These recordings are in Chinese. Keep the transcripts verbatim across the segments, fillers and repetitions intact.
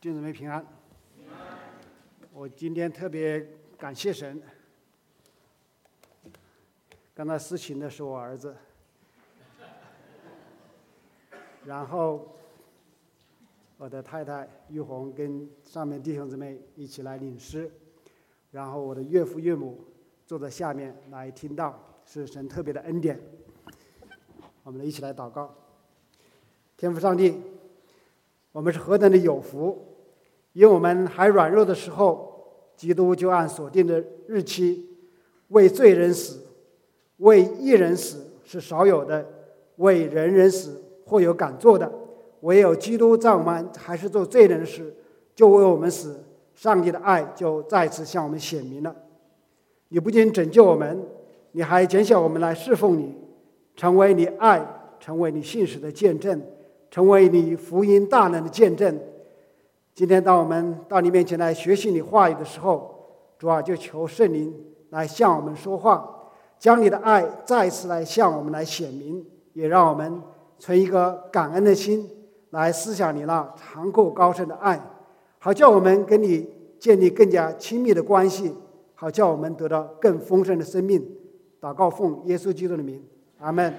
弟兄姊妹平安。我今天特别感谢神。刚才司琴的是我儿子，然后我的太太玉红跟上面弟兄姊妹一起来领诗，然后我的岳父岳母坐在下面来听到，是神特别的恩典。我们一起来祷告。天父上帝，我们是何等的有福，因为我们还软弱的时候，基督就按所定的日期为罪人死，为义人死是少有的，为人人死或有敢做的。唯有基督在我们还是做罪人时就为我们死，上帝的爱就再次向我们显明了。你不仅拯救我们，你还拣选我们来侍奉你，成为你爱，成为你信实的见证，成为你福音大能的见证。今天当我们到你面前来学习你话语的时候，主啊，就求圣灵来向我们说话，将你的爱再次来向我们来显明，也让我们存一个感恩的心来思想你那长阔高深的爱，好叫我们跟你建立更加亲密的关系，好叫我们得到更丰盛的生命。祷告奉耶稣基督的名，阿们。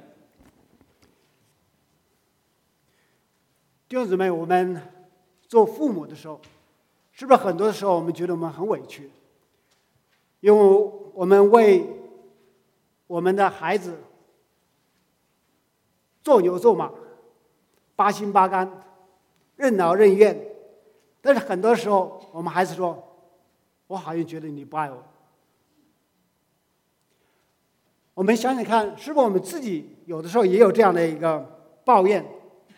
弟兄姊妹，我们做父母的时候，是不是很多的时候我们觉得我们很委屈？因为我们为我们的孩子做牛做马，八心八肝，任劳任怨，但是很多时候我们孩子说，我好像觉得你不爱我。我们想想看，是不是我们自己有的时候也有这样的一个抱怨？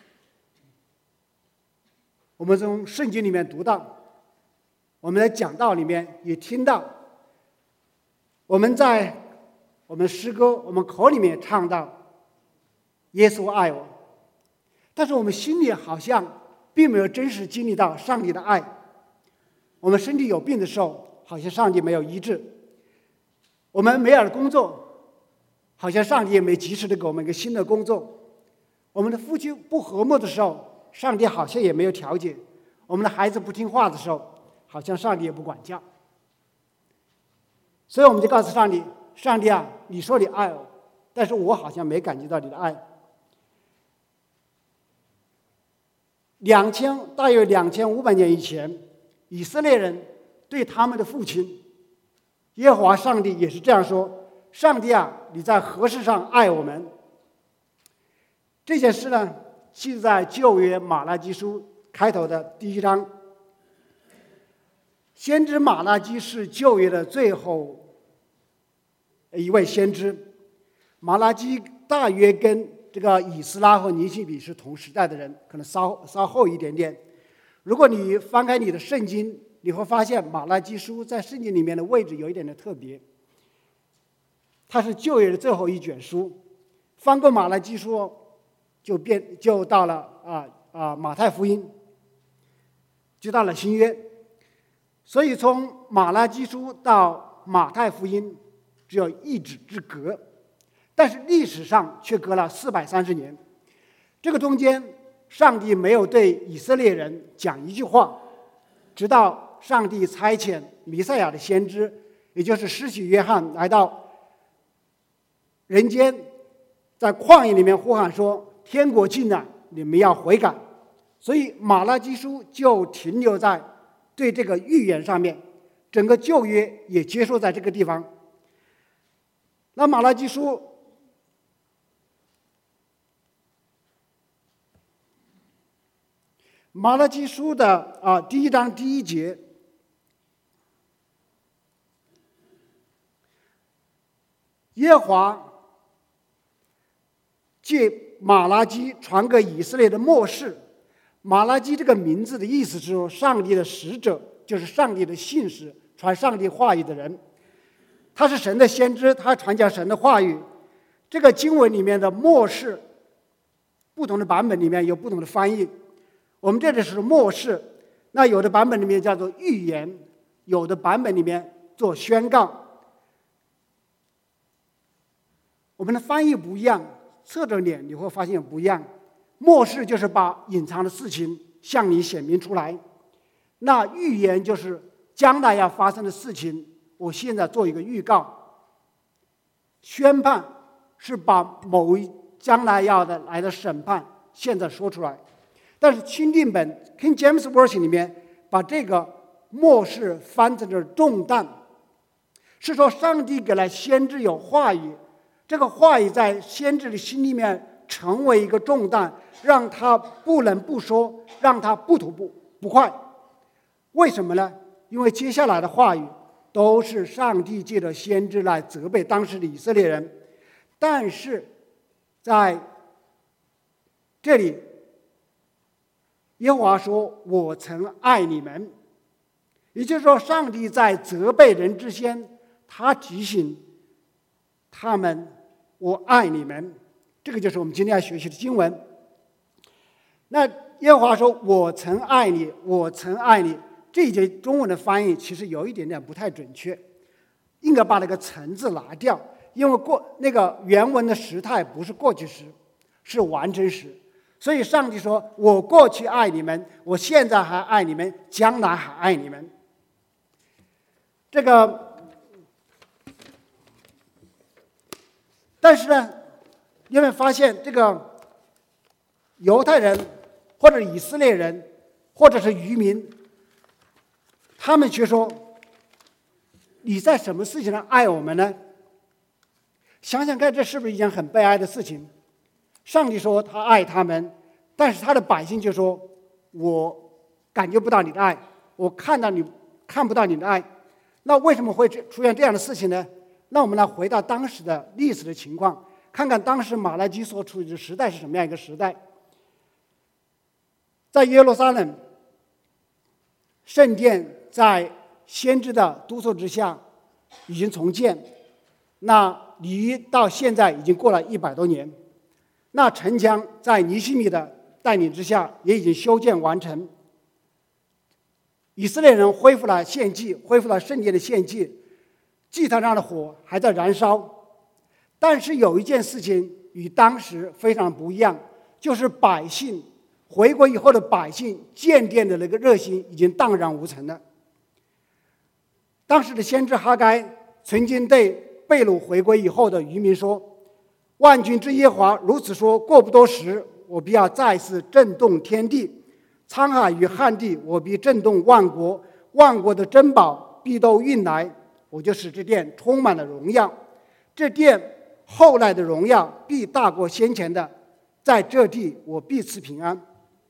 我们从圣经里面读到，我们在讲道里面也听到，我们在我们诗歌我们口里面唱到耶稣爱我，但是我们心里好像并没有真实经历到上帝的爱。我们身体有病的时候，好像上帝没有医治；我们没有了工作，好像上帝也没及时的给我们一个新的工作；我们的夫妻不和睦的时候，上帝好像也没有调解；我们的孩子不听话的时候，好像上帝也不管教。所以我们就告诉上帝，上帝啊，你说你爱我，但是我好像没感觉到你的爱。两千大约两千五百年以前，以色列人对他们的父亲耶和华上帝也是这样说：上帝啊，你在何事上爱我们？这件事呢，记在旧约马拉基书开头的第一章。先知马拉基是旧约的最后一位先知，马拉基大约跟这个以斯拉和尼希米是同时代的人，可能稍稍后一点点。如果你翻开你的圣经，你会发现马拉基书在圣经里面的位置有一点的特别，它是旧约的最后一卷书。翻过马拉基书就变就到了啊啊马太福音，就到了新约。所以从马拉基书到马太福音只有一指之隔，但是历史上却隔了四百三十年。这个中间，上帝没有对以色列人讲一句话，直到上帝差遣弥赛亚的先知，也就是施洗约翰来到人间，在旷野里面呼喊说：天国近了，你们要悔改。所以马拉基书就停留在对这个预言上面，整个旧约也结束在这个地方。那马拉基书马拉基书的啊第一章第一节，耶和华借马拉基传给以色列的默示。马拉基这个名字的意思是说，上帝的使者，就是上帝的信使，传上帝话语的人。他是神的先知，他传讲神的话语。这个经文里面的默示，不同的版本里面有不同的翻译。我们这里是默示，那有的版本里面叫做预言，有的版本里面做宣告。我们的翻译不一样，侧着脸你会发现不一样。默示就是把隐藏的事情向你显明出来， 那预言就是将来要发生的事情，我现在做一个预告。宣判是把某一将来要的来的审判现在说出来。但是钦定本 King James Version 里面把这个末世翻成了重担，是说上帝给了先知有话语，这个话语在先知的心里面成为一个重担，让他不能不说，让他不吐不不快。为什么呢？因为接下来的话语都是上帝借着先知来责备当时的以色列人，但是在这里耶和华说我曾爱你们，也就是说上帝在责备人之前，他提醒他们我爱你们。这个就是我们今天要学习的经文。那耶和华说我曾爱你，我曾爱你，这一节中文的翻译其实有一点点不太准确，应该把那个曾字拿掉，因为过那个原文的时态不是过去时，是完成时。所以上帝说我过去爱你们，我现在还爱你们，将来还爱你们。这个但是呢，因为发现这个犹太人或者以色列人或者是渔民，他们却说你在什么事情上爱我们呢？想想看，这是不是一件很悲哀的事情？上帝说他爱他们，但是他的百姓就说我感觉不到你的爱，我看到你看不到你的爱。那为什么会出现这样的事情呢？那我们来回到当时的历史的情况，看看当时马拉基所处的时代是什么样一个时代。在耶路撒冷，圣殿在先知的督促之下已经重建，那离到现在已经过了一百多年。那城墙在尼希米的带领之下也已经修建完成。以色列人恢复了献祭，恢复了圣殿的献祭，祭坛上的火还在燃烧。但是有一件事情与当时非常不一样，就是百姓回国以后的百姓建殿的那个热心已经荡然无存了。当时的先知哈该曾经对被掳回归以后的渔民说，万军之耶和华如此说，过不多时，我必要再次震动天地，沧海与旱地，我必震动万国，万国的珍宝必都运来，我就使这殿充满了荣耀。这殿后来的荣耀必大过先前的，在这地我必赐平安。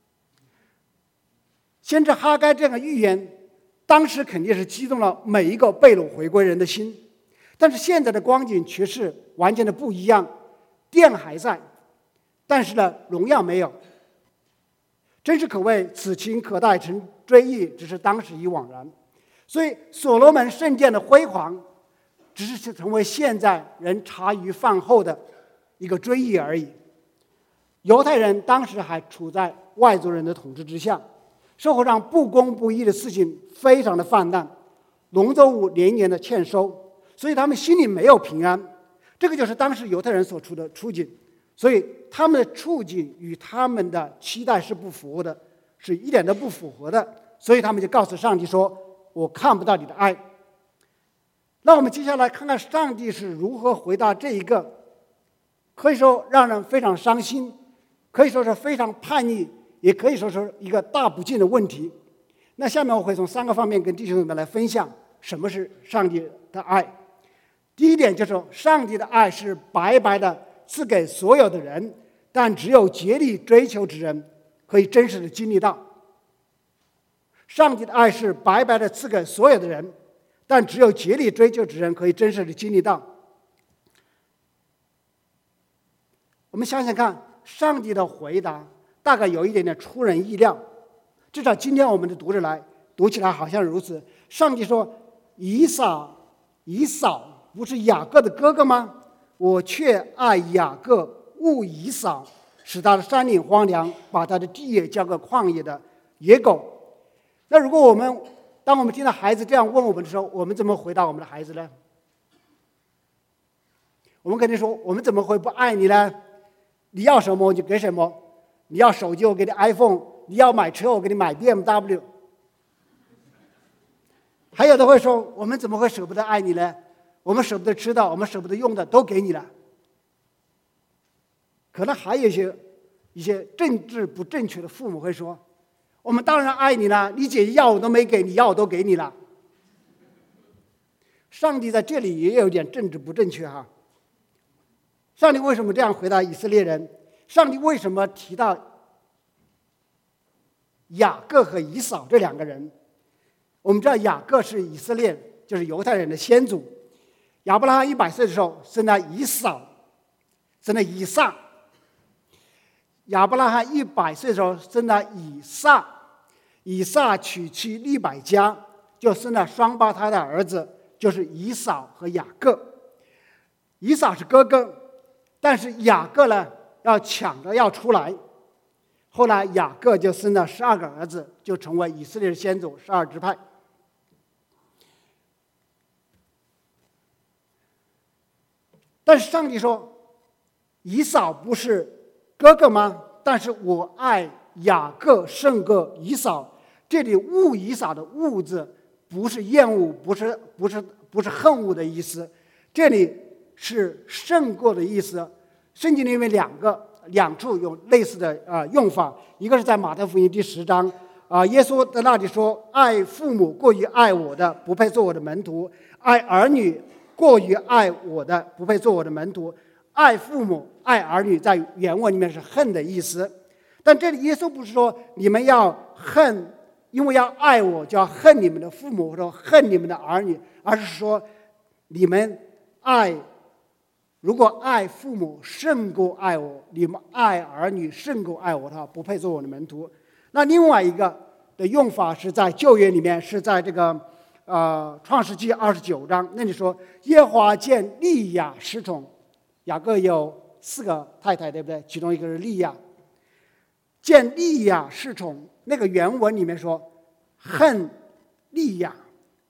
先知哈该这样的预言，当时肯定是激动了每一个被掳回归人的心，但是现在的光景却是完全的不一样。殿还在，但是呢，荣耀没有。真是可谓此情可待成追忆，只是当时已惘然。所以所罗门圣殿的辉煌，只是成为现在人茶余饭后的一个追忆而已。犹太人当时还处在外族人的统治之下，社会上不公不义的事情非常的泛滥，农作物年年的欠收，所以他们心里没有平安。这个就是当时犹太人所处的处境，所以他们的处境与他们的期待是不符合的，是一点都不符合的，所以他们就告诉上帝说我看不到你的爱。那我们接下来看看上帝是如何回答这一个可以说让人非常伤心，可以说是非常叛逆，也可以说是一个大不敬的问题。那下面我会从三个方面跟弟兄们来分享什么是上帝的爱。第一点就是上帝的爱是白白的赐给所有的人，但只有竭力追求之人可以真实的经历到。上帝的爱是白白的赐给所有的人，但只有竭力追求之人可以真实的经历到。我们想想看，上帝的回答大概有一点点出人意料，至少今天我们的读着来读起来好像如此。上帝说以扫以扫不是雅各的哥哥吗？我却爱雅各，恶以扫，使他的山岭荒凉，把他的地业交给旷野的野狗。那如果我们当我们听到孩子这样问我们的时候，我们怎么回答我们的孩子呢？我们肯定说我们怎么会不爱你呢？你要什么我就给什么，你要手机我给你 iPhone， 你要买车我给你买 B M W。 还有的会说，我们怎么会舍不得爱你呢？我们舍不得吃的，我们舍不得用的都给你了。可能还有一些一些政治不正确的父母会说，我们当然爱你了，你姐姐要我都没给你，要我都给你了。上帝在这里也有点政治不正确哈。上帝为什么这样回答以色列人？上帝为什么提到雅各和以扫这两个人？我们知道雅各是以色列，就是犹太人的先祖。亚伯拉罕一百岁的时候生了以扫，生了以撒。亚伯拉罕一百岁的时候生了以撒，以撒娶妻利百加，就生了双胞胎的儿子，就是以扫和雅各。以扫是哥哥，但是雅各呢要抢着要出来。后来雅各就生了十二个儿子，就成为以色列的先祖，十二支派。但是上帝说，以扫不是哥哥吗？但是我爱雅各胜过以扫。这里恶以扫的恶字不是厌恶，不是不是不是恨恶的意思，这里是胜过的意思。圣经里面两个两处有类似的啊、呃、用法，一个是在马太福音第十章啊、呃，耶稣在那里说：“爱父母过于爱我的，不配做我的门徒；爱儿女过于爱我的，不配做我的门徒。”爱父母、爱儿女，在原文里面是恨的意思。但这里耶稣不是说你们要恨，因为要爱我就要恨你们的父母或者恨你们的儿女，而是说你们爱，如果爱父母胜过爱我，你们爱儿女胜过爱我的话，不配做我的门徒。那另外一个的用法是在旧约里面，是在这个呃创世纪二十九章那里说，耶和华见利亚失宠。雅各有四个太太，对不对？其中一个是利亚。见利亚失宠，那个原文里面说恨利亚，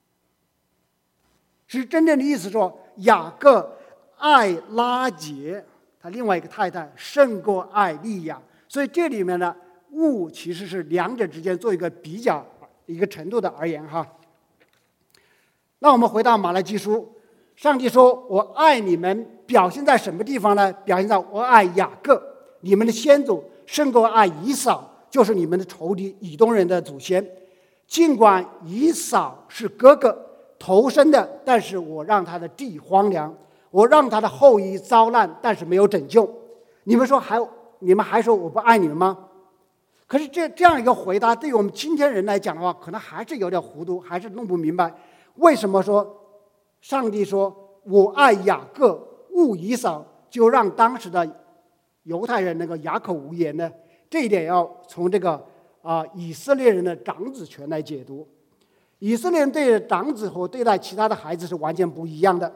是真正的意思说雅各爱拉结他另外一个太太胜过爱利亚，所以这里面呢恶其实是两者之间做一个比较一个程度的而言哈。那我们回到马拉基书，上帝说我爱你们，表现在什么地方呢？表现在我爱雅各，你们的先祖胜过爱以扫，就是你们的仇敌以东人的祖先。尽管以扫是哥哥头生的，但是我让他的地荒凉，我让他的后裔遭难，但是没有拯救。你们说还你们还说我不爱你们吗？可是这这样一个回答，对于我们今天人来讲的话，可能还是有点糊涂，还是弄不明白为什么说上帝说我爱雅各恶以扫，就让当时的犹太人能够哑口无言呢？这一点要从这个啊、呃、以色列人的长子权来解读。以色列人对长子和对待其他的孩子是完全不一样的。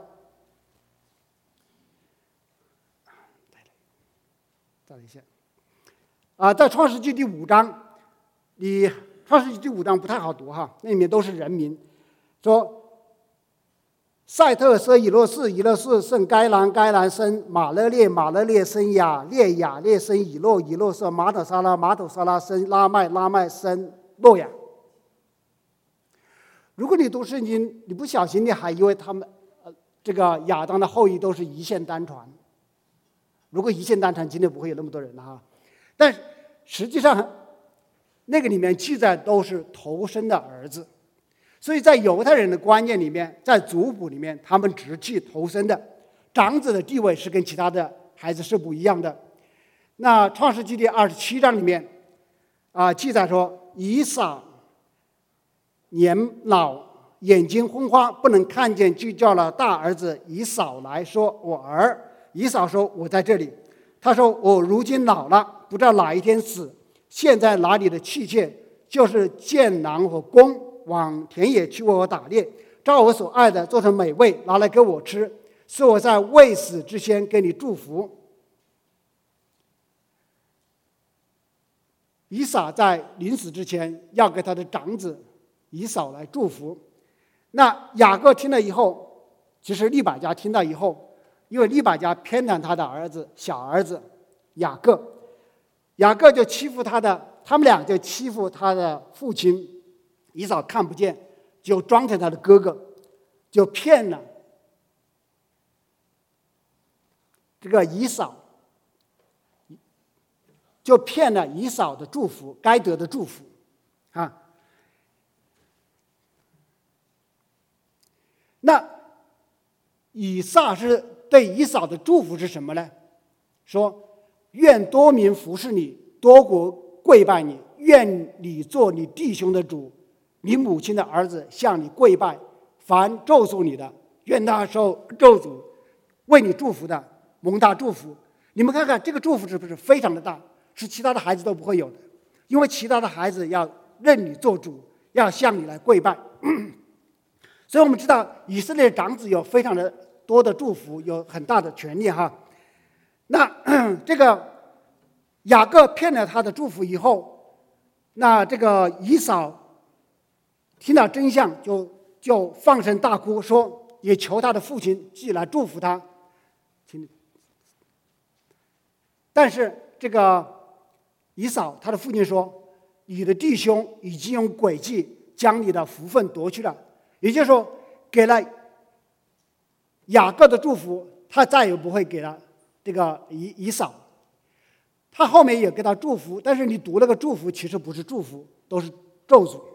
再来一下啊、呃，在创世纪第五章，你创世纪第五章不太好读哈，那里面都是人名，说赛特生以诺士，以诺士生该兰，该兰生马勒列，马勒列生雅列，雅列生以诺，以诺生马土沙拉，马土沙拉生拉麦，拉麦生诺亚。如果你读圣经，你不小心，你还以为他们呃这个亚当的后裔都是一线单传。如果一线单传，今天不会有那么多人了哈。但实际上，那个里面记载都是头生的儿子。所以在犹太人的观念里面，在族谱里面，他们只记头生的，长子的地位是跟其他的孩子是不一样的。那创世纪第二十七章里面啊、呃、记载说，以扫年老，眼睛昏花，不能看见，就叫了大儿子以扫来说：“我儿。”以扫说：“我在这里。”他说：“我如今老了，不知道哪一天死。现在拿你的器械，就是箭囊和弓，往田野去为我打猎，照我所爱的做成美味，拿来给我吃，是我在未死之前给你祝福。”以撒在临死之前要给他的长子以扫来祝福。那雅各听了以后，其实利百加听到以后，因为利百加偏袒他的儿子小儿子雅各，雅各就欺负他的，他们俩就欺负他的父亲以扫看不见， 就装成他的哥哥，就骗了这个以扫，就骗了以扫的祝福，该得的祝福啊。那以撒是对以扫的祝福是什么呢？说愿多民服侍你，多国跪拜你，愿你做你弟兄的主，你母亲的儿子向你跪拜，凡咒诅你的，愿他受咒诅，为你祝福的蒙他祝福。你们看看这个祝福是不是非常的大，是其他的孩子都不会有的，因为其他的孩子要认你做主，要向你来跪拜。所以我们知道以色列长子有非常的多的祝福，有很大的权利哈。那这个雅各骗了他的祝福以后，那这个以扫听到真相就就放声大哭，说也求他的父亲寄来祝福他。但是这个以扫他的父亲说，你的弟兄已经用诡计将你的福分夺去了，也就是说给了雅各的祝福，他再也不会给了这个以以扫。他后面也给他祝福，但是你读那个祝福其实不是祝福，都是咒诅。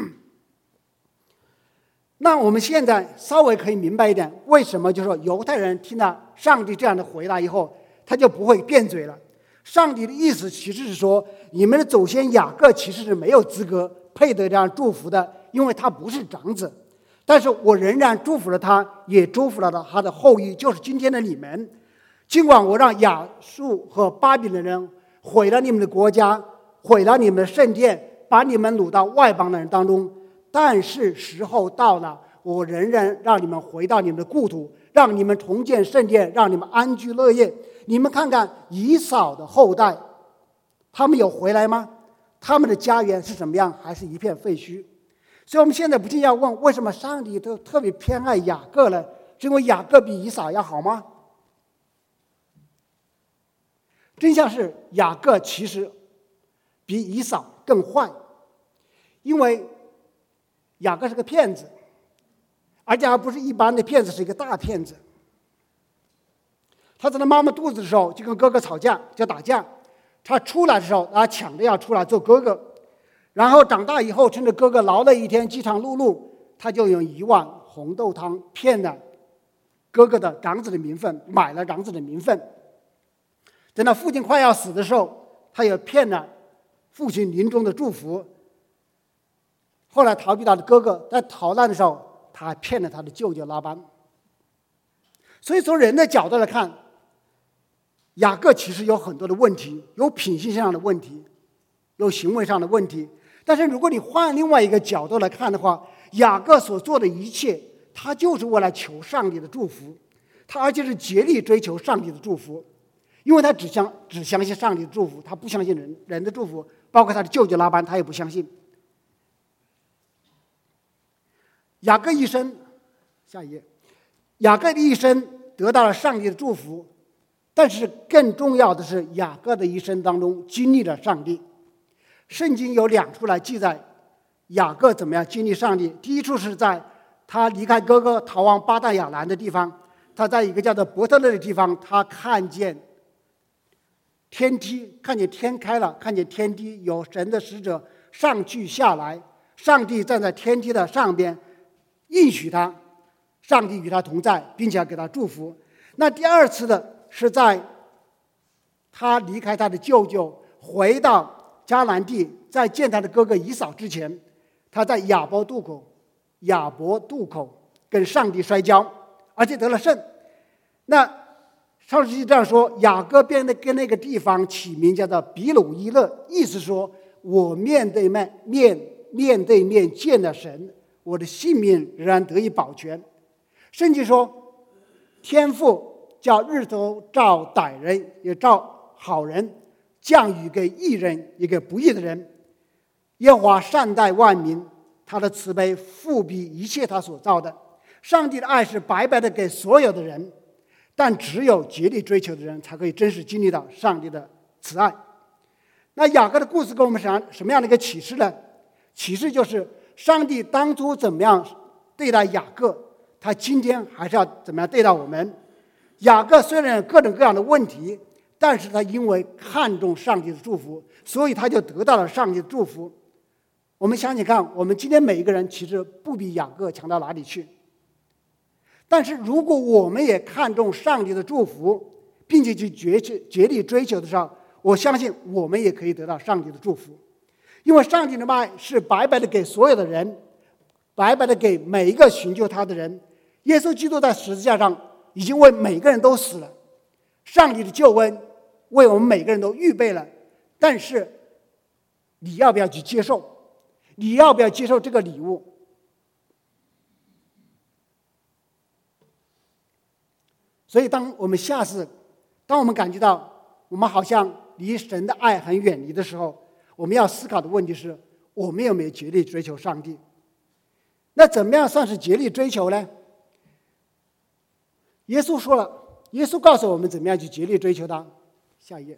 那我们现在稍微可以明白一点，为什么就是说犹太人听了上帝这样的回答以后，他就不会辩嘴了。上帝的意思其实是说，你们的祖先雅各其实是没有资格配得这样祝福的，因为他不是长子。但是我仍然祝福了他，也祝福了他的后裔，就是今天的你们。尽管我让亚述和巴比伦人毁了你们的国家，毁了你们的圣殿，把你们掳到外邦的人当中，但是时候到了，我仍然让你们回到你们的故土，让你们重建圣殿，让你们安居乐业。你们看看以扫的后代，他们有回来吗？他们的家园是怎么样？还是一片废墟？所以我们现在不禁要问，为什么上帝都特别偏爱雅各呢？是因为雅各比以扫要好吗？真相是雅各其实比以扫更坏，因为雅各是个骗子，而且还不是一般的骗子，是一个大骗子。他在他妈妈肚子的时候就跟哥哥吵架，就打架。他出来的时候，他抢着要出来做哥哥。然后长大以后，趁着哥哥劳累一天饥肠辘辘，他就用一碗红豆汤骗了哥哥的长子的名分，买了长子的名分。等到父亲快要死的时候，他又骗了父亲临终的祝福。后来逃避他的哥哥，在逃难的时候，他还骗了他的舅舅拉班。所以从人的角度来看，雅各其实有很多的问题，有品性上的问题，有行为上的问题。但是如果你换另外一个角度来看的话，雅各所做的一切，他就是为了求上帝的祝福，他而且是竭力追求上帝的祝福，因为他只相只相信上帝的祝福，他不相信人人的祝福，包括他的舅舅拉班，他也不相信。雅各一生，下一页，雅各的一生得到了上帝的祝福，但是更重要的是，雅各的一生当中经历了上帝。圣经有两处来记载雅各怎么样经历上帝。第一处是在他离开哥哥逃往巴旦亚兰的地方，他在一个叫做伯特勒的地方，他看见天梯，看见天开了，看见天梯有神的使者上去下来，上帝站在天梯的上边应许他，上帝与他同在，并且要给他祝福。那第二次的是在他离开他的舅舅回到迦南地，在见他的哥哥以扫之前，他在亚伯渡口亚伯渡口跟上帝摔跤，而且得了胜。那创世纪这样说，雅各便跟那个地方起名叫做比鲁伊勒，意思说我面对面面面对面见了神，我的性命仍然得以保全。圣经说，天父叫日头照歹人也照好人，降雨给义人也给不义的人。耶和华善待万民，他的慈悲覆庇一切他所造的。上帝的爱是白白的给所有的人，但只有竭力追求的人才可以真实经历到上帝的慈爱。那雅各的故事给我们什么样的一个启示呢？启示就是上帝当初怎么样对待雅各，他今天还是要怎么样对待我们。雅各虽然有各种各样的问题，但是他因为看重上帝的祝福，所以他就得到了上帝的祝福。我们想想看，我们今天每一个人其实不比雅各强到哪里去，但是如果我们也看重上帝的祝福，并且去竭竭力追求的时候，我相信我们也可以得到上帝的祝福。因为上帝的爱是白白的给所有的人，白白的给每一个寻求他的人。耶稣基督在十字架上已经为每个人都死了，上帝的救恩为我们每个人都预备了，但是你要不要去接受？你要不要接受这个礼物？所以当我们下次当我们感觉到我们好像离神的爱很远离的时候，我们要思考的问题是，我们有没有竭力追求上帝？那怎么样算是竭力追求呢？耶稣说了，耶稣告诉我们怎么样去竭力追求他。下一页，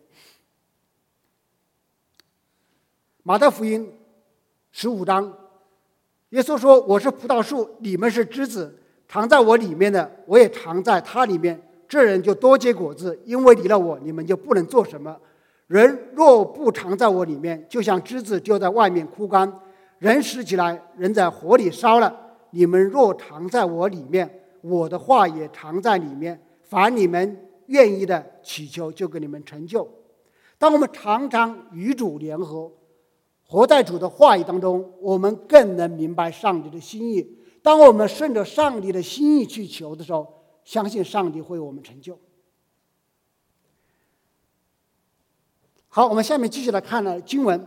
马太福音十五章，耶稣说：“我是葡萄树，你们是枝子，藏在我里面的，我也藏在他里面。这人就多结果子，因为离了我，你们就不能做什么。人若不藏在我里面，就像枝子丢在外面枯干；人拾起来，人在火里烧了。你们若藏在我里面，我的话也藏在里面。凡你们愿意的祈求，就给你们成就。”当我们常常与主联合，活在主的话语当中，我们更能明白上帝的心意。当我们顺着上帝的心意去求的时候，相信上帝会为我们成就。好，我们下面继续来看了经文。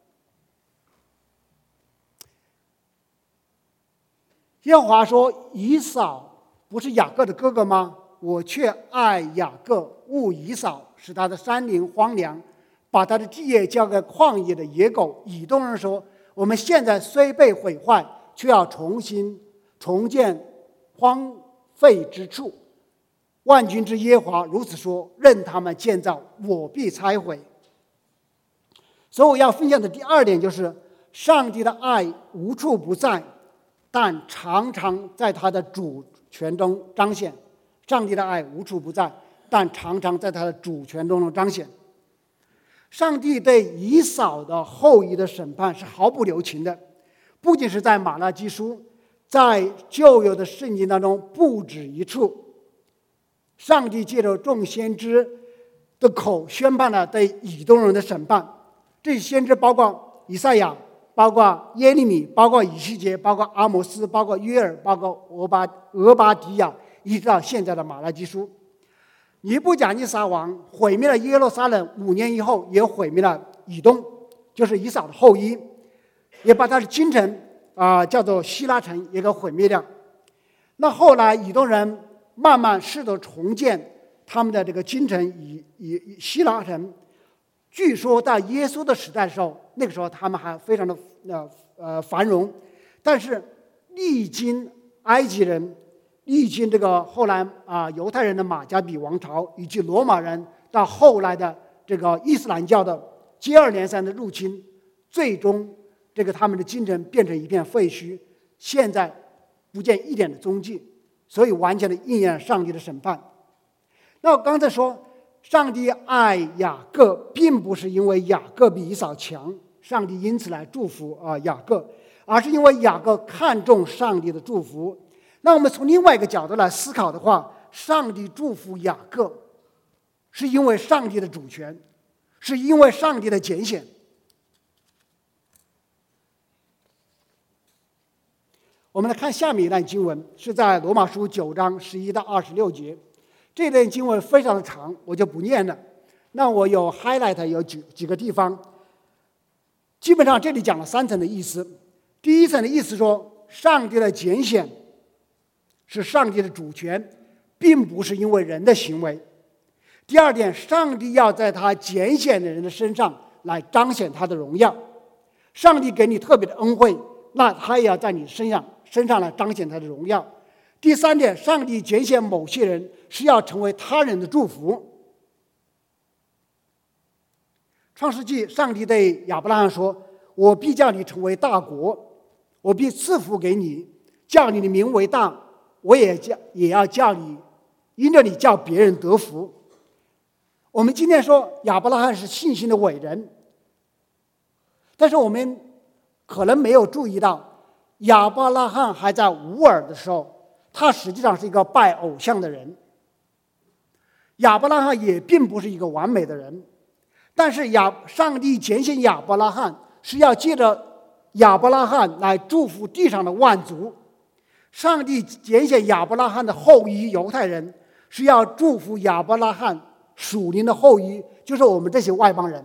耶和华说：“以扫不是雅各的哥哥吗？我却爱雅各，恶以扫，使他的山林荒凉，把他的地业交给旷野的野狗。”以东人说：“我们现在虽被毁坏，却要重新重建荒废之处。万军之耶和华如此说：任他们建造，我必拆毁。”所以我要分享的第二点就是，上帝的爱无处不在，但常常在他的主权中彰显。上帝的爱无处不在，但常常在他的主权中彰显。上帝对以扫的后裔的审判是毫不留情的，不仅是在马拉基书，在旧约的圣经当中不止一处，上帝借着众先知的口宣判了对以东人的审判。这些先知包括以赛亚，包括耶利米，包括以西结，包括阿摩斯，包括约珥，包括俄巴俄巴底亚，一直到现在的马拉基书。尼布甲尼撒王毁灭了耶路撒冷，五年以后也毁灭了以东，就是以扫的后裔，也把他的京城啊、呃、叫做希拉城也给毁灭掉。那后来以东人慢慢试图重建他们的这个京城以以希拉城。据说在耶稣的时代的时候，那个时候他们还非常的呃呃繁荣，但是历经埃及人，历经这个后来啊、呃、犹太人的马加比王朝，以及罗马人到后来的这个伊斯兰教的接二连三的入侵，最终这个他们的京城变成一片废墟，现在不见一点的踪迹，所以完全的应验了上帝的审判。那我刚才说，上帝爱雅各，并不是因为雅各比以扫强，上帝因此来祝福啊雅各，而是因为雅各看重上帝的祝福。那我们从另外一个角度来思考的话，上帝祝福雅各，是因为上帝的主权，是因为上帝的拣选。我们来看下面一段经文，是在罗马书九章十一到二十六节。这段经文非常的长，我就不念了。那我有 highlight 有几几个地方，基本上这里讲了三层的意思。第一层的意思说，上帝的拣选是上帝的主权，并不是因为人的行为。第二点，上帝要在他拣选的人的身上来彰显他的荣耀。上帝给你特别的恩惠，那他也要在你身上身上来彰显他的荣耀。第三点，上帝拣选某些人是要成为他人的祝福。创世纪，上帝对亚伯拉罕说：“我必叫你成为大国， 我必赐福给你，叫你的名为大，我也叫也要叫你，因着你叫别人得福。我们今天说亚伯拉罕是信心的伟人，但是我们可能没有注意到，亚伯拉罕还在乌尔的时候，他实际上是一个拜偶像的人。亚伯拉罕也并不是一个完美的人，但是亚上帝拣选亚伯拉罕是要借着亚伯拉罕来祝福地上的万族。上帝拣选亚伯拉罕的后裔犹太人是要祝福亚伯拉罕属灵的后裔，就是我们这些外邦人。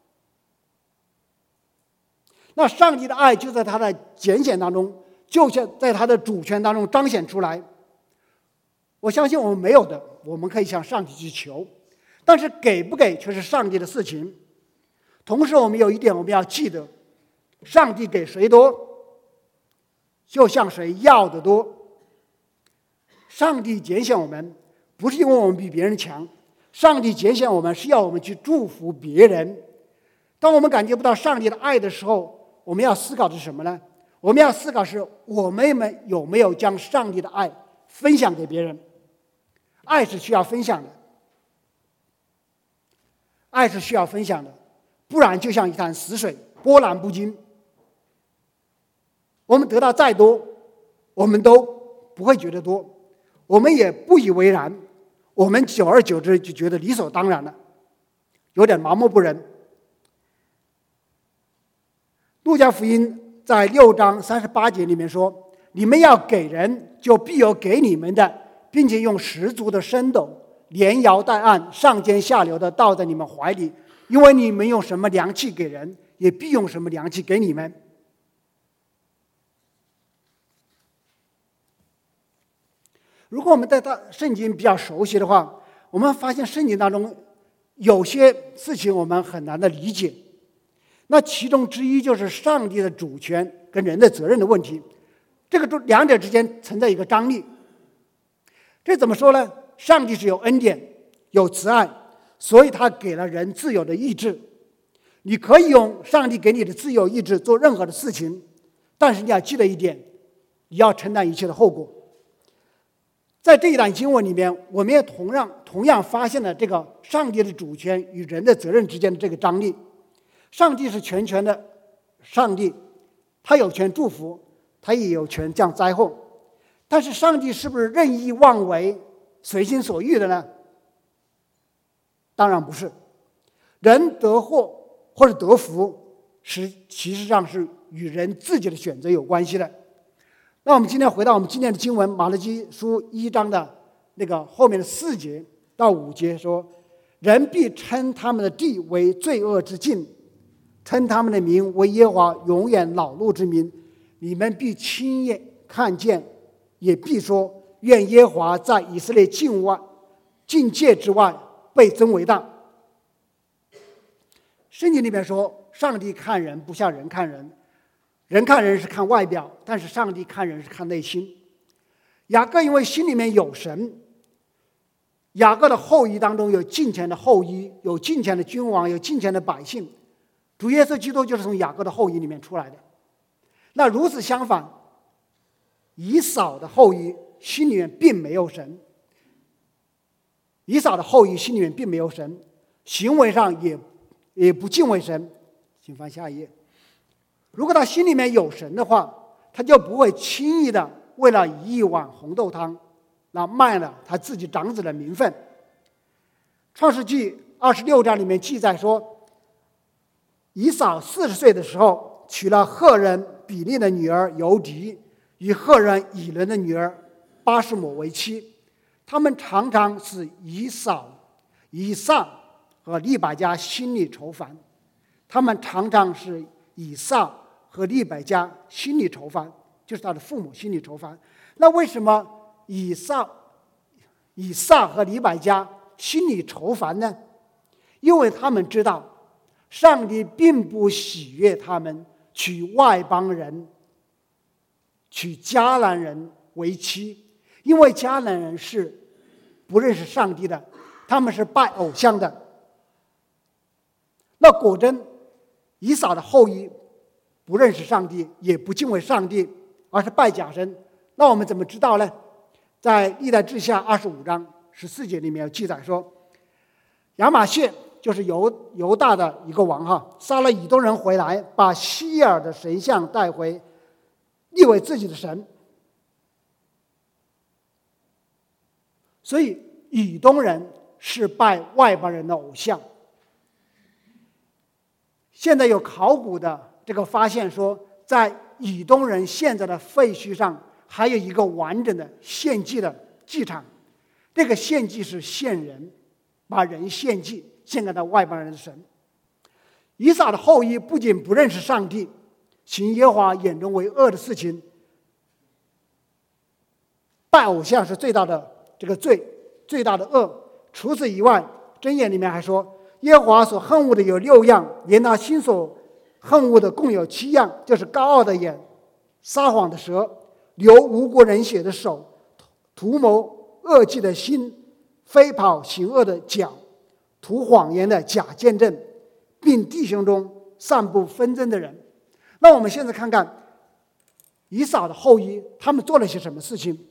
那上帝的爱就在他的拣选当中，就像在他的主权当中彰显出来。我相信我们没有的，我们可以向上帝去求，但是给不给却是上帝的事情。同时我们有一点我们要记得，上帝给谁多，就向谁要的多。上帝拣选我们不是因为我们比别人强，上帝拣选我们是要我们去祝福别人。当我们感觉不到上帝的爱的时候，我们要思考的是什么呢？我们要思考是我们有没有将上帝的爱分享给别人。爱是需要分享的，爱是需要分享的，不然就像一潭死水，波澜不惊。我们得到再多，我们都不会觉得多，我们也不以为然，我们久而久之就觉得理所当然了，有点麻木不仁。路加福音在六章三十八节里面说：“你们要给人，就必有给你们的，并且用十足的升斗，连摇带按，上尖下流的倒在你们怀里，因为你们用什么量器给人，也必用什么量器给你们。”如果我们对圣经比较熟悉的话，我们发现圣经当中有些事情我们很难的理解。那其中之一就是上帝的主权跟人的责任的问题，这个两者之间存在一个张力。这怎么说呢？上帝是有恩典有慈爱，所以他给了人自由的意志。你可以用上帝给你的自由意志做任何的事情，但是你要记得一点，你要承担一切的后果。在这一段经文里面，我们也同样同样发现了这个上帝的主权与人的责任之间的这个张力。上帝是全权的上帝，他有权祝福，他也有权降灾祸。但是上帝是不是任意妄为、随心所欲的呢？当然不是。人得祸或者得福，实其实上是与人自己的选择有关系的。那我们今天回到我们今天的经文，马拉基书一章的那个后面的四节到五节说：“人必称他们的地为罪恶之境，称他们的名为耶和华永远恼怒之名。你们必亲眼看见，也必说：愿耶和华在以色列境外境界之外被尊为大。”圣经里面说，上帝看人不像人看人，人看人是看外表，但是上帝看人是看内心。雅各因为心里面有神，雅各的后裔当中有敬虔的后裔，有敬虔的君王，有敬虔的百姓。主耶稣基督就是从雅各的后裔里面出来的。那如此相反，以扫的后裔心里面并没有神，以扫的后裔心里面并没有神，行为上也也不敬畏神。请翻下一页。如果他心里面有神的话，他就不会轻易的为了一碗红豆汤，那卖了他自己长子的名分。创世纪二十六章里面记载说，以扫四十岁的时候娶了赫人比利的女儿犹狄，与赫人以伦的女儿巴士抹为妻。他们常常使以扫、以撒和利百加心里愁烦。他们常常是以撒和利百加心里愁烦，就是他的父母心里愁烦。那为什么以撒、以撒和利百加心里愁烦呢？因为他们知道，上帝并不喜悦他们娶外邦人、娶迦南人为妻，因为迦南人是不认识上帝的，他们是拜偶像的。那果真，以扫的后裔不认识上帝，也不敬畏上帝，而是拜假神。那我们怎么知道呢？在历代志下二十五章十四节里面有记载说，亚玛谢就是犹犹大的一个王哈，杀了以东人回来，把希尔的神像带回，立为自己的神。所以以东人是拜外邦人的偶像。现在有考古的这个发现说，在以东人现在的废墟上还有一个完整的献祭的祭场，这个献祭是献人，把人献祭献给到外邦人的神。以撒的后裔不仅不认识上帝，行耶和华眼中为恶的事情，拜偶像是最大的这个罪，最大的恶。除此以外，箴言里面还说，耶和华所恨恶的有六样，连他心所恨恶的共有七样，就是高傲的眼、撒谎的舌、流无辜人血的手、图谋恶计的心、飞跑行恶的脚、图谎言的假见证，并弟兄中散布纷争的人。那我们现在看看以扫的后裔，他们做了些什么事情。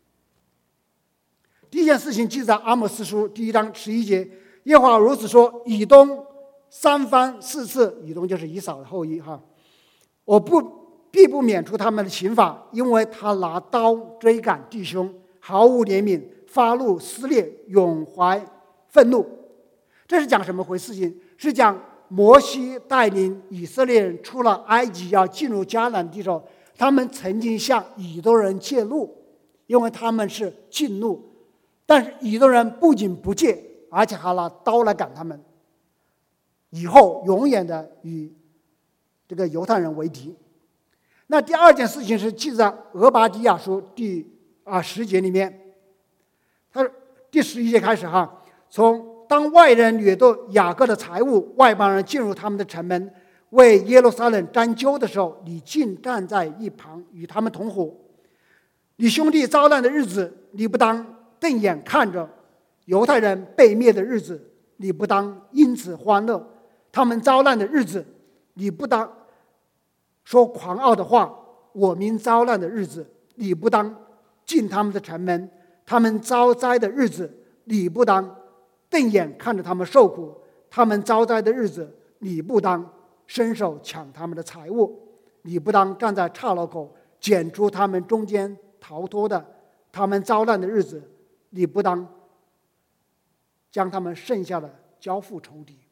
第一件事情记在阿摩司书第一章十一节，耶和华如此说：以东三番四次，以东就是以扫的后裔哈，我不必不免除他们的刑罚，因为他拿刀追赶弟兄，毫无怜悯，发怒撕裂，永怀愤怒。这是讲什么回事情？是讲摩西带领以色列人出了埃及，要进入迦南地的时候，他们曾经向以东人借路，因为他们是进怒。但是以东人不仅不借，而且还拿刀来赶他们，以后永远的与这个犹太人为敌。那第二件事情是记在俄巴底亚书第啊十节里面，他第十一节开始哈，从当外人掠夺雅各的财物，外邦人进入他们的城门，为耶路撒冷沾揪的时候，你竟站在一旁与他们同伙。你兄弟遭难的日子，你不当瞪眼看着；犹太人被灭的日子，你不当因此欢乐；他们遭难的日子，你不当说狂傲的话；我民遭难的日子，你不当进他们的城门；他们遭灾的日子，你不当瞪眼看着他们受苦；他们遭灾的日子，你不当伸手抢他们的财物；你不当站在岔路口捡出他们中间逃脱的；他们遭难的日子，你不当将他们剩下的交付仇敌。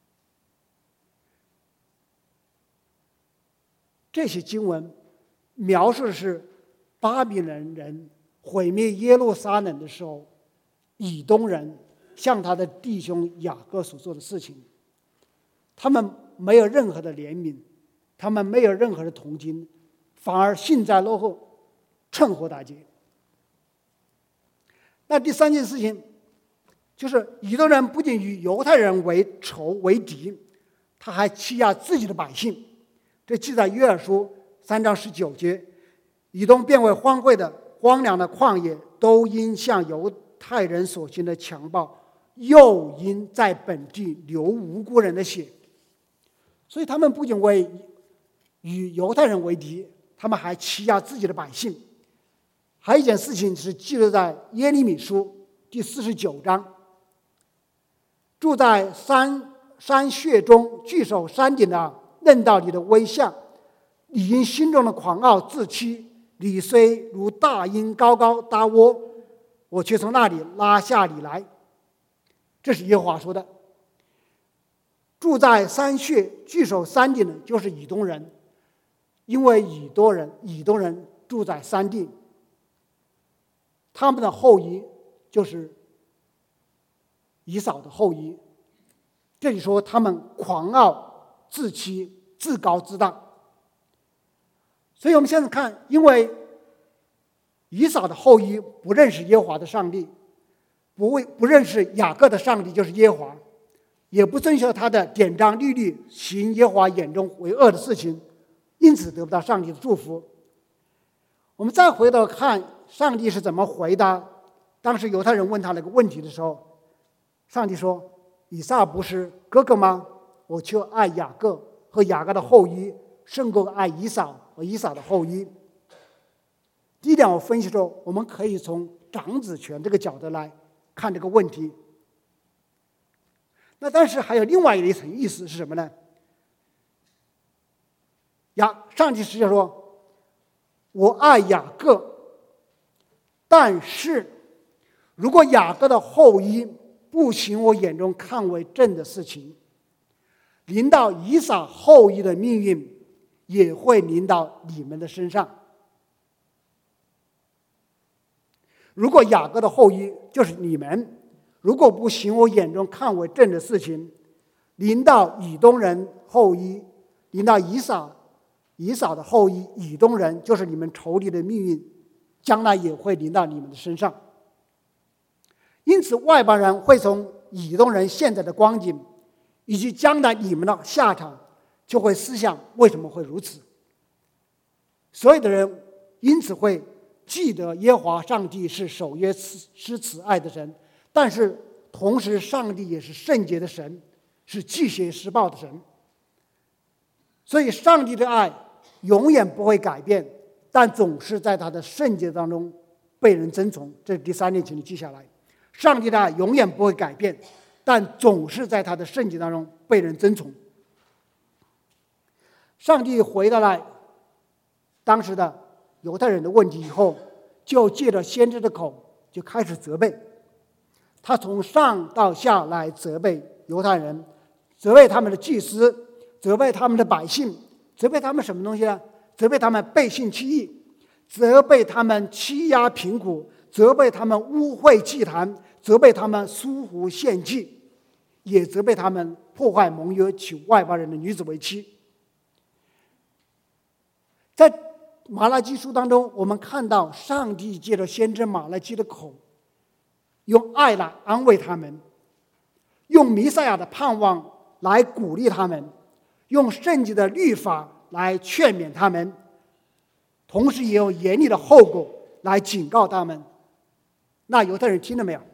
这些经文描述的是巴比伦人毁灭耶路撒冷的时候，以东人向他的弟兄雅各所做的事情。他们没有任何的怜悯，他们没有任何的同情，反而幸灾乐祸，趁火打劫。那第三件事情就是以东人不仅与犹太人为仇为敌，他还欺压自己的百姓。这记在约珥书三章十九节，以东变为荒废的荒凉的旷野，都因向犹太人所行的强暴，又因在本地流无辜人的血。所以他们不仅为与犹太人为敌，他们还欺压自己的百姓。还有一件事情是记录在耶利米书第四十九章，住在山山穴中据守山顶的，论到你的威相，你因心中的狂傲自欺，你虽如大鹰高高搭窝，我却从那里拉下你来。这是耶和华说的。住在山穴据守山顶的就是以东人，因为以东人以东人住在山顶，他们的后裔就是以扫的后裔。这里说他们狂傲自欺，自高自大。所以我们现在看，因为以扫的后裔不认识耶和华的上帝，不为不认识雅各的上帝就是耶和华，也不遵守他的典章律例，行耶和华眼中为恶的事情，因此得不到上帝的祝福。我们再回头看上帝是怎么回答当时犹太人问他那个问题的时候，上帝说：以撒不是哥哥吗？我却爱雅各和雅各的后裔， 胜过爱以扫和以扫的后裔。第一点，我分析说，我们可以从长子权这个角度来看这个问题。那但是还有另外一层意思是什么呢？雅上帝实际上说，我爱雅各，但是如果雅各的后裔不行我眼中看为正的事情，临到以扫后裔的命运也会临到你们的身上。如果雅各的后裔就是你们，如果不行我眼中看为正的事情，临到以东人后裔，临到以扫以扫的后裔以东人，就是你们仇敌的命运，将来也会临到你们的身上。因此外邦人会从以东人现在的光景以及将来你们的下场，就会思想为什么会如此。所有的人因此会记得耶和华上帝是守约施慈爱的神，但是同时上帝也是圣洁的神，是祭血施暴的神。所以上帝的爱永远不会改变，但总是在他的圣洁当中被人遵从。这是第三点，请你记下来。上帝的爱永远不会改变，但总是在他的圣洁当中被人遵从。上帝回答了当时的犹太人的问题以后，就借着先知的口就开始责备。他从上到下来责备犹太人，责备他们的祭司，责备他们的百姓，责备他们什么东西呢？责备他们背信弃义，责备他们欺压贫苦，责备他们污秽祭坛，责备他们疏忽献祭，也责备他们破坏盟约，娶外邦人的女子为妻。在马拉基书当中，我们看到上帝借着先知马拉基的口，用爱来安慰他们，用弥赛亚的盼望来鼓励他们，用圣洁的律法来劝勉他们，同时也用严厉的后果来警告他们。那犹太人听了没有？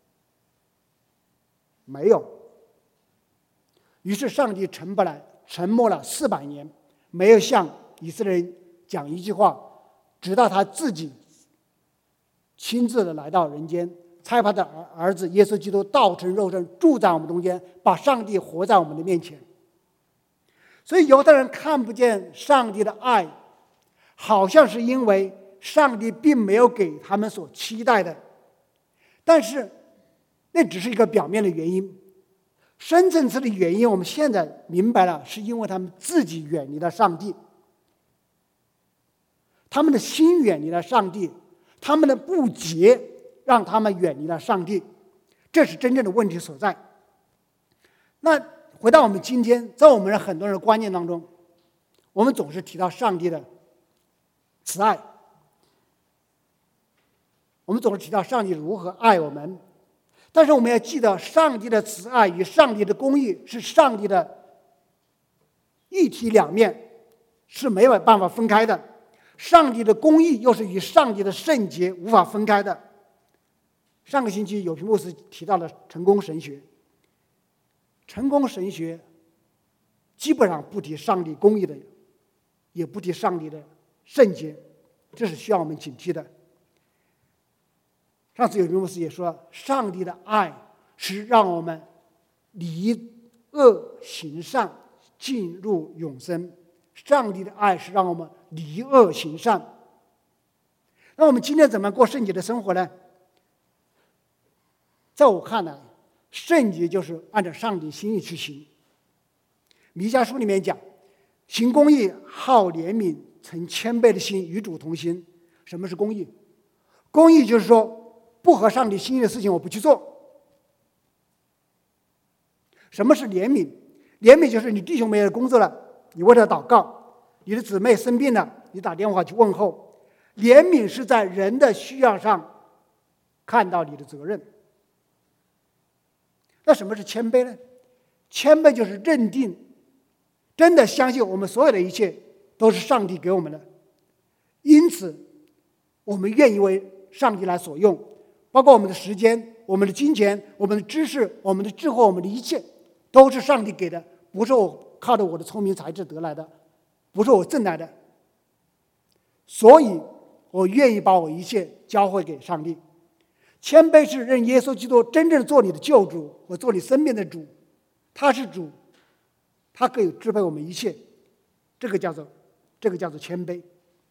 没有。于是上帝沉默了，沉默了四百年，没有向以色列人讲一句话，直到他自己亲自的来到人间，差派的儿子耶稣基督道成肉身，住在我们中间，把上帝活在我们的面前。所以犹太人看不见上帝的爱，好像是因为上帝并没有给他们所期待的，但是那只是一个表面的原因。深层次的原因我们现在明白了，是因为他们自己远离了上帝，他们的心远离了上帝，他们的不洁让他们远离了上帝，这是真正的问题所在。那回到我们今天，在我们很多人的观念当中，我们总是提到上帝的慈爱，我们总是提到上帝如何爱我们，但是我们要记得，上帝的慈爱与上帝的公义是上帝的一体两面，是没有办法分开的。上帝的公义又是与上帝的圣洁无法分开的。上个星期有平牧师提到了成功神学，成功神学基本上不提上帝公义的，也不提上帝的圣洁，这是需要我们警惕的。上次有平牧师也说，上帝的爱是让我们离恶行善，进入永生。上帝的爱是让我们离恶行善。那我们今天怎么过圣洁的生活呢？在我看来，圣洁就是按照上帝心意去行。弥迦书里面讲，行公义，好怜悯，存谦卑的心，与主同心。什么是公义？公义就是说，不合上帝心意的事情我不去做。什么是怜悯？怜悯就是你弟兄没有工作了，你为他祷告；你的姊妹生病了，你打电话去问候。怜悯是在人的需要上看到你的责任。那什么是谦卑呢？谦卑就是认定，真的相信我们所有的一切都是上帝给我们的，因此我们愿意为上帝来所用，包括我们的时间、我们的金钱、我们的知识、我们的智慧、我们的一切，都是上帝给的，不是我靠着我的聪明才智得来的。 不是我挣来的，所以我愿意把我一切交回给上帝。谦卑是认耶稣基督真正做你的救主，我做你生命的主，他是主，他可以支配我们一切，这个叫做这个叫做谦卑。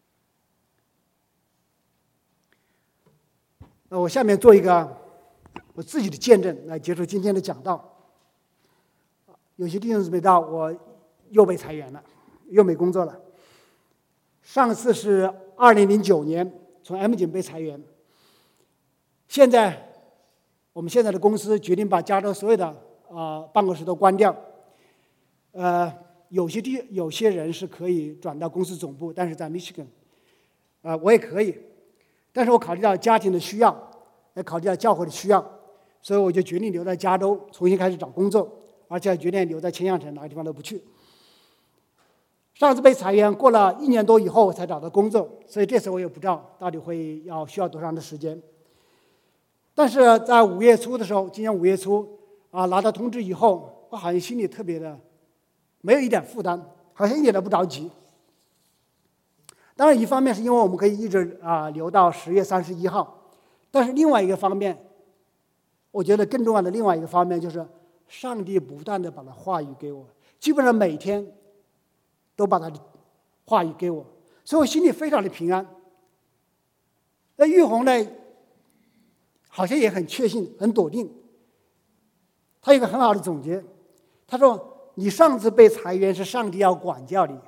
那我下面做一个我自己的见证来结束今天的讲道。有些弟兄姊妹知道我又被裁员了，又没工作了。上次是二零零九年从 M 井被裁员，现在我们现在的公司决定把加州所有的啊、呃、办公室都关掉。呃，有些地有些人是可以转到公司总部，但是在 Michigan， 啊、呃，我也可以，但是我考虑到家庭的需要，也考虑到教会的需要，所以我就决定留在加州，重新开始找工作，而且决定留在千象城，哪个地方都不去。上次被裁员，过了一年多以后才找到工作，所以这次我也不知道到底会要需要多长的时间。但是在五月初的时候，今年五月初啊，拿到通知以后，我好像心里特别的没有一点负担，好像一点都不着急。当然，一方面是因为我们可以一直啊留到十月三十一号，但是另外一个方面，我觉得更重要的另外一个方面就是，上帝不断的把他话语给我，基本上每天都把他的话语给我，所以我心里非常的平安。那玉红呢，好像也很确信，很笃定。他有一个很好的总结，他说：“你上次被裁员是上帝要管教你，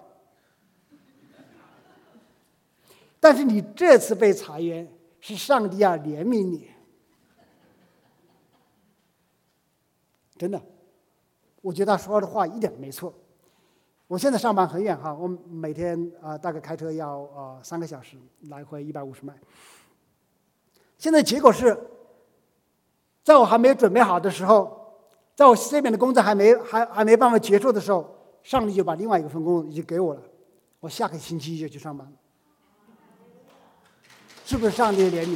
但是你这次被裁员是上帝要怜悯你。”真的，我觉得他说的话一点没错。我现在上班很远哈，我每天啊、呃、大概开车要呃三个小时，来回一百五十迈。现在结果是，在我还没有准备好的时候，在我这边的工作还没还还没办法结束的时候，上帝就把另外一个份工作已经给我了，我下个星期就去上班。是不是上帝的怜悯？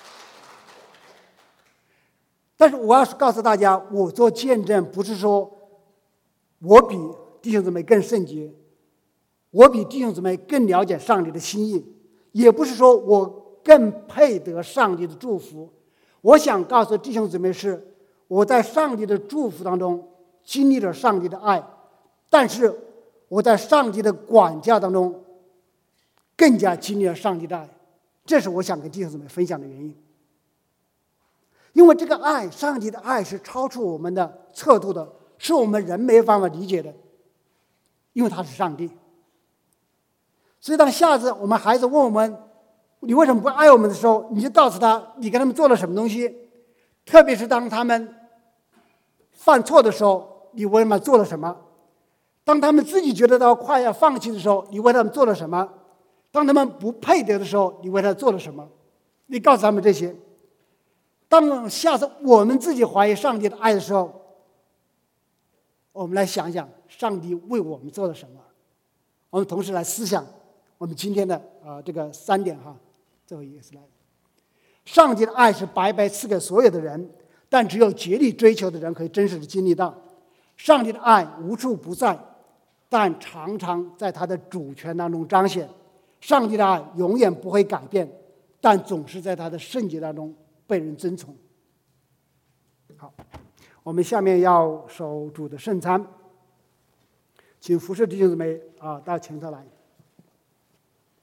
但是我要告诉大家，我做见证不是说我比弟兄姊妹更圣洁，我比弟兄姊妹更了解上帝的心意，也不是说我更配得上帝的祝福。我想告诉弟兄姊妹是，我在上帝的祝福当中经历了上帝的爱，但是我在上帝的管教当中更加经历了上帝的爱，这是我想跟弟兄姊妹分享的原因。因为这个爱，上帝的爱是超出我们的测度的，是我们人没办法理解的，因为他是上帝。所以当下次我们孩子问我们你为什么不爱我们的时候，你就告诉他你跟他们做了什么东西，特别是当他们犯错的时候，你为他们做了什么，当他们自己觉得到快要放弃的时候，你为他们做了什么，当他们不配得的时候，你为他做了什么，你告诉他们这些。当下次我们自己怀疑上帝的爱的时候，我们来想想上帝为我们做了什么，我们同时来思想我们今天的啊、呃、这个三点哈，最后一个是来，上帝的爱是白白赐给所有的人，但只有竭力追求的人可以真实的经历到。上帝的爱无处不在，但常常在他的主权当中彰显。上帝的爱永远不会改变，但总是在他的圣洁当中被人尊崇。好，我们下面要守主的圣餐，请服侍弟兄姊妹啊到前头来。